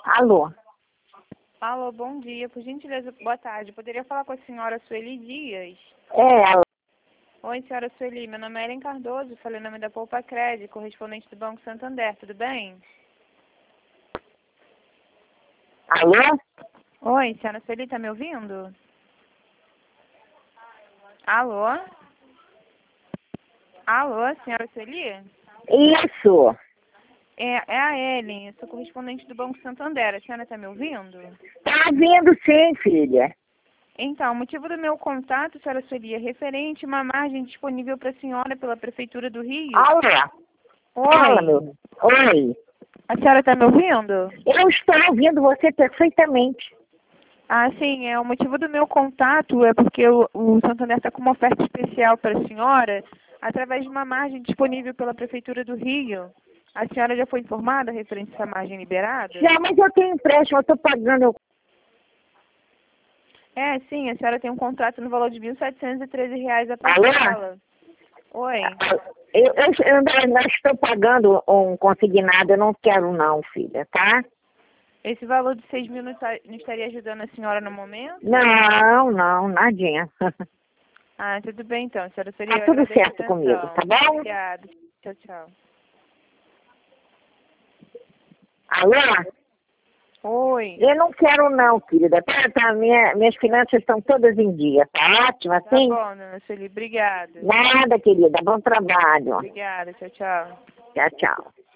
Alô? Alô, bom dia. Por gentileza, boa tarde. Poderia falar com a senhora Sueli Dias? Alô? Oi, senhora Sueli. Meu nome é Ellen Cardoso. Falei o nome da Poupa Crédito, correspondente do Banco Santander. Tudo bem? Alô? Oi, senhora Sueli, tá me ouvindo? Alô? Alô, senhora Sueli? Isso. É a Ellen. Eu sou correspondente do Banco Santander. A senhora tá me ouvindo? Tá vindo sim, filha. Então, o motivo do meu contato, senhora Sueli, é referente a uma margem disponível para a senhora pela Prefeitura do Rio. Alô? Fala, Oi, meu. Oi. a senhora está me ouvindo? Eu estou ouvindo você perfeitamente. Ah, sim, o motivo do meu contato é porque o Santander está com uma oferta especial para a senhora através de uma margem disponível pela Prefeitura do Rio. A senhora já foi informada referente a essa margem liberada? Já, mas eu tenho empréstimo, eu estou pagando. É, sim, a senhora tem um contrato no valor de R$ 1.713 a Alô? parcela. Oi. Eu não estou pagando um consignado, eu não quero não, filha, tá? Esse valor de 6 mil não estaria ajudando a senhora no momento? Não, nadinha. Ah, tudo bem então, a senhora seria Tá tudo certo comigo, tá bom? Obrigada. Tchau, tchau. Alô? Oi. Eu não quero não, querida. Minhas finanças estão todas em dia. Tá ótimo, Tá assim? bom, dona Sueli, obrigada. Nada, querida. Bom trabalho. Obrigada, tchau, tchau. Tchau, tchau.